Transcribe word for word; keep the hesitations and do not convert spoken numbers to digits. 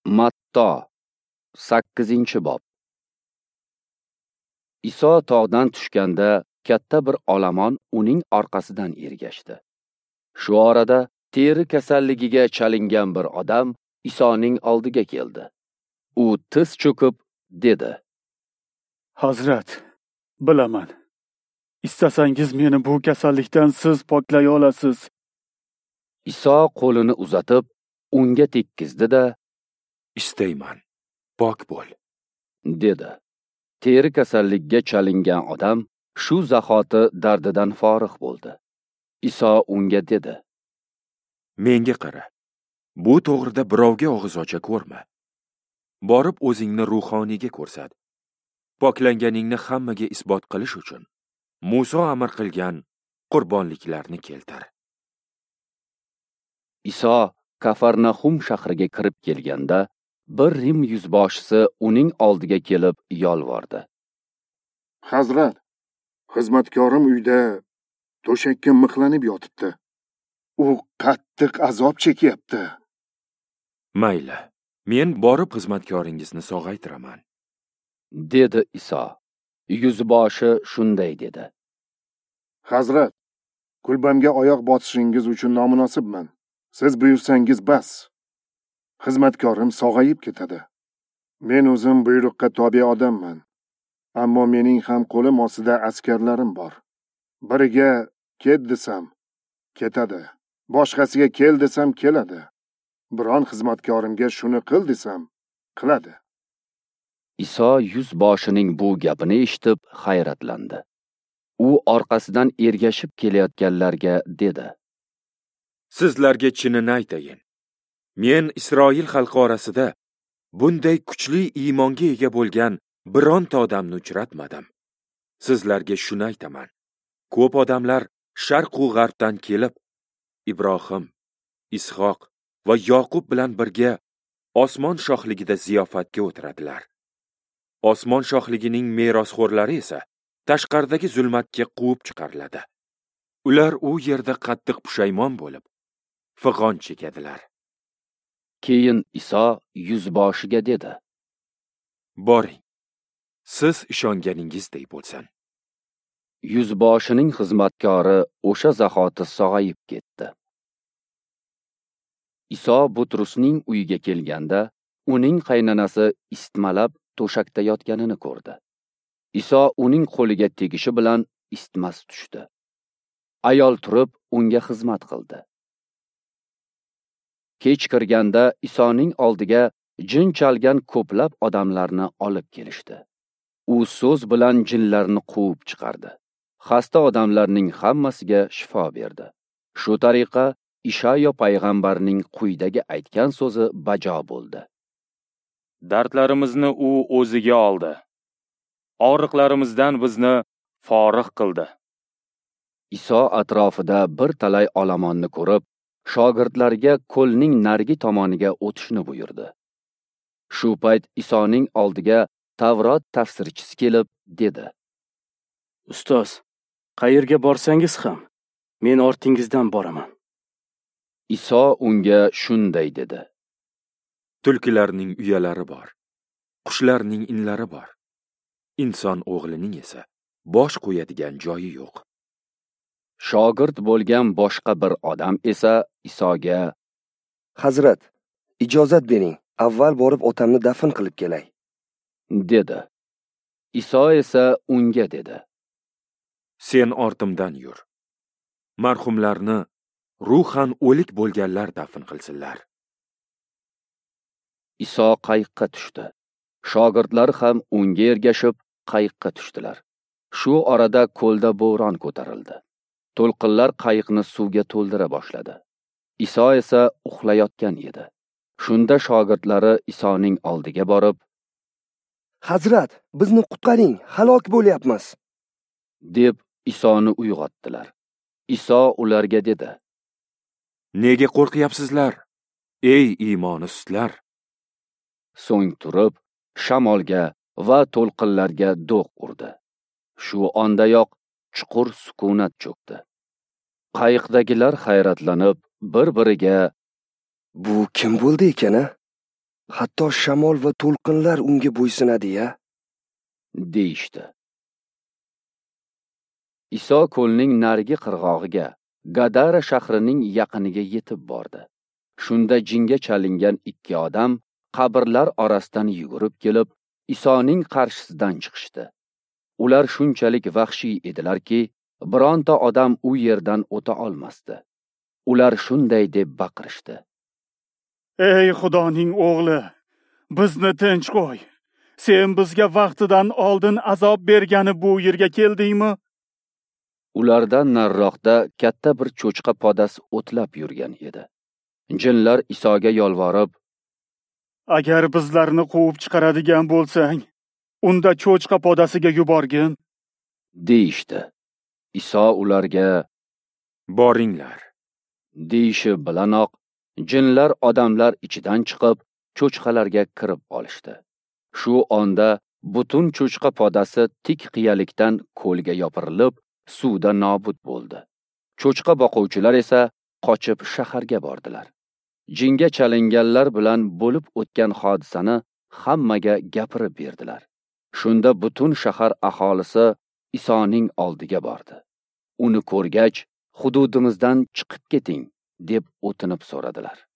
Matto sakkizinchi bob. Iso tog'dan tushganda katta bir olomon uning orqasidan ergashdi. Shu orada teri kasalligiga chalingan bir odam Isoning oldiga keldi. U tiz cho'kib dedi: Hazrat, bilaman. Istasangiz meni bu kasallikdan siz poklay olasiz. Iso qo'lini uzatib unga tekkizdi-da, "Istayman, pok bo'l", dedi. Teri kasallikka chalingan odam shu zahoti dardidan forig' bo'ldi. Iso unga dedi: "Menga qara. Bu to'g'rida birovga og'iz ocha ko'rma. Borib o'zingni ruhoniyga ko'rsat. Poklanganingni hammaga isbot qilish uchun Muso amr qilgan qurbonliklarni keltir." Iso Kafarnaxum shahriga kirib kelganda bir Rim yuzboshisi uning oldiga kelib yolvordi. Hazrat, xizmatkorim uyda to'shakka mixlanib yotibdi. U qattiq azob chekyapti. Mayli, men borib xizmatkoringizni sog'aytiraman, dedi Iso. Yuzboshi shunday dedi: Hazrat, kulbamga oyoq bosishingiz uchun nomunosibman. Siz buyursangiz bas. Xizmatkorim sog'ayib ketadi. Men o'zim buyruqqa tobe odamman. Ammo mening ham qo'lim ostida askarlarim bor. Biriga ket desam, ketadi. Boshqasiga kel desam, keladi. Biron xizmatkorimga shuni qil desam, qiladi. Iso yuzboshining bu gapini eshitib hayratlandi. U orqasidan ergashib kelayotganlarga dedi: Sizlarga chinini aytayin. Men Isroil xalqi orasida bunday kuchli iymonga ega bo'lgan bironta odamni uchratmadim. Sizlarga shuni aytaman. Ko'p odamlar sharq va g'arbdan kelib, Ibrohim, Ishoq va Yoqub bilan birga osmon shohligida ziyofatga o'tiradilar. Osmon shohligining merosxo'rlari esa tashqaridagi zulmatga quvib chiqariladi. Ular u yerda qattiq pushaymon bo'lib, fig'on chekadilar. Keyin Iso yuzboshiga dedi: Boring, siz ishonganingizdek bo'lsin. Yuzboshining xizmatkori o'sha zahoti sog'ayib ketdi. Iso Butrusning uyiga kelganda uning qaynanasi istmalab to'shakda yotganini ko'rdi. Iso uning qo'liga tegishi bilan istmas tushdi. Ayol turib unga xizmat qildi. Kech kirganda Isoning oldiga jin chalgan ko'plab odamlarni olib kelishdi. U so'z bilan jinlarni quvib chiqardi. Xasta odamlarning hammasiga shifo berdi. Shu tariqa Ishayo payg'ambarning quyidagi aytgan so'zi bajo bo'ldi: Dardlarimizni u o'ziga oldi. Og'riqlarimizdan bizni forig' qildi. Iso atrofida bir talay olomonni ko'rib, shogirdlariga ko'lning narigi tomoniga o'tishni buyurdi. Shu payt Isoning oldiga Tavrot tafsirchisi kelib dedi: Ustoz, qayerga borsangiz ham men ortingizdan boraman. Iso unga shunday dedi: Tulkilarning uyalari bor, qushlarning inlari bor. Inson o'g'lining esa bosh qo'yadigan joyi yo'q. Shogird bo'lgan boshqa bir odam esa Isoga: Hazrat, ijozat bering, avval borib otamni dafn qilib kelay, dedi. Iso esa unga dedi: Sen ortimdan yur. Marhumlarni ruhan o'lik bo'lganlar dafn qilsinlar. Iso qayiqqa tushdi. Shogirdlar ham unga ergashib qayiqqa tushdilar. Shu orada ko'lda bo'ron ko'tarildi. To'lqinlar qayiqni suvga to'ldira boshladi. Iso esa uxlayotgan edi. Shunda shogirdlari Isoning oldiga borib: Hazrat, bizni qutqaring, halok bo'lyapmiz, deb Isoni uyg'otdilar. Iso ularga dedi: Nega qo'rqyapsizlar, ey iymoni sustlar? So'ng turib shamolga va to'lqinlarga do'q urdi. Shu ondayoq chuqur sukunat cho'kdi. Qayiqdagilar hayratlanib bir-biriga: Bu kim bo'ldi ekan-a? Hatto shamol va to'lqinlar unga bo'ysunadi-ya. deyishdi. Iso ko'lning narigi qirg'og'iga, Gadara shahrining yaqiniga yetib bordi. Shunda jinga chalingan ikki odam qabrlar orasidan yugurib kelib, Isoning qarshisidan chiqishdi. Ular shunchalik vahshiy edilarki, bironta odam u yerdan o'ta olmasdi. Ular shunday deb baqirishdi: Ey Xudoning o'g'li, bizni tinch qo'y. Sen bizga vaqtidan oldin azob bergani bu yerga keldingmi? Ulardan nariroqda katta bir cho'chqa podasi o'tlab yurgan edi. Jinlar Isoga yolvorib: Agar bizlarni quvib chiqaradigan bo'lsang, unda cho'chqa podasiga yuborgin, deyishdi. Iso ularga: Boringlar. deyishi bilanoq jinlar odamlar ichidan chiqib, cho'chqalarga kirib olishdi. Shu onda butun cho'chqa podasi tik qiyalikdan ko'lga yopirilib, suvda nobud bo'ldi. Cho'chqa boquvchilar esa qochib shaharga bordilar. Jinga chalinganlar bilan bo'lib o'tgan hodisani hammaga gapirib berdilar. Shunda butun shahar aholisi Isoning oldiga bordi. Uni ko'rgach, hududimizdan chiqib keting deb o'tinib so'radilar.